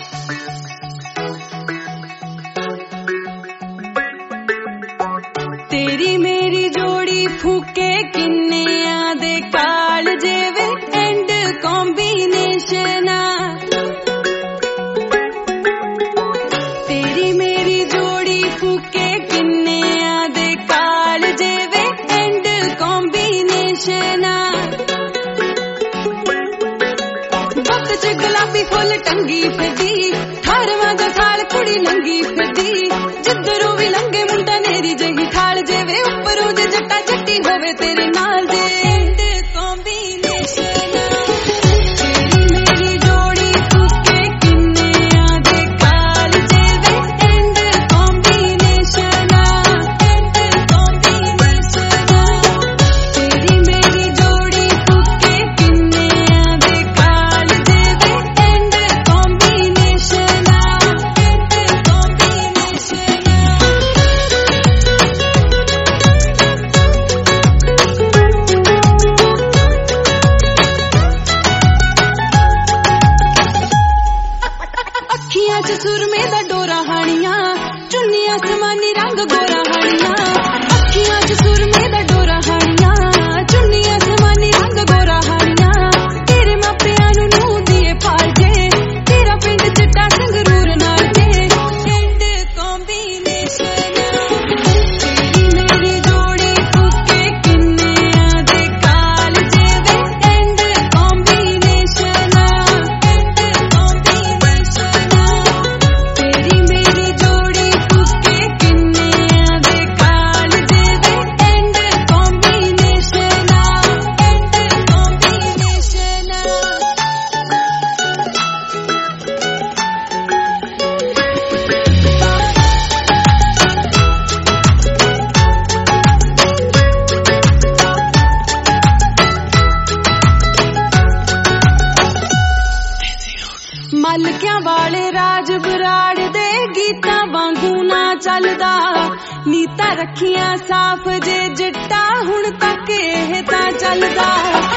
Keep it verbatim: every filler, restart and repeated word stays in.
तेरी मेरी जोड़ी फूके किन्निया दे काल जेवे एंड कॉम्बिनेशन। तेरी मेरी जोड़ी फूके किन्निया दे काल जेवे एंड कॉम्बिनेशन। वक्त च गुलाबी फुल टंगी फिरदी ठारवां दा साल कुड़ी लंगी फिरदी जिधरों भी लंगे मुंडा नेरी जही ठाल जेवे उपरों जे जट्टा जट्टी होवे तेरे नाल जे सुरमे दा डोरा हानिया चुन्निया समानी रंग गोरा हानिया। अखियां च सुरमे दा डोरा हानिया चुन्निया समानी रंग गोरा हानिया। तेरे मापियां नू नूं दिए पाल जे तेरा पिंड चिट्टा संगरूर नाल जे एंड कॉम्बिनेशन। तेरी मेरी जोड़ी फूके किन्निया दे काल जेवे एंड कॉम्बिनेशन। End combination. तेरी मेरी जोड़ी फूके किन्निया दे काल जेवे एंड कॉम्बिनेशन। End combination. ਮਲਕਿਆਂ ਵਾਲੇ ਰਾਜ ਬਰਾੜ ਦੇ ਗੀਤਾਂ ਵਾਂਗੂ ਨਾ ਚੱਲਦਾ ਨੀਤਾਂ ਰੱਖੀਆਂ ਸਾਫ਼ ਜੇ ਜੱਟਾ ਹੁਣ ਤੱਕ ਇਹ ਤਾਂ ਚੱਲਦਾ।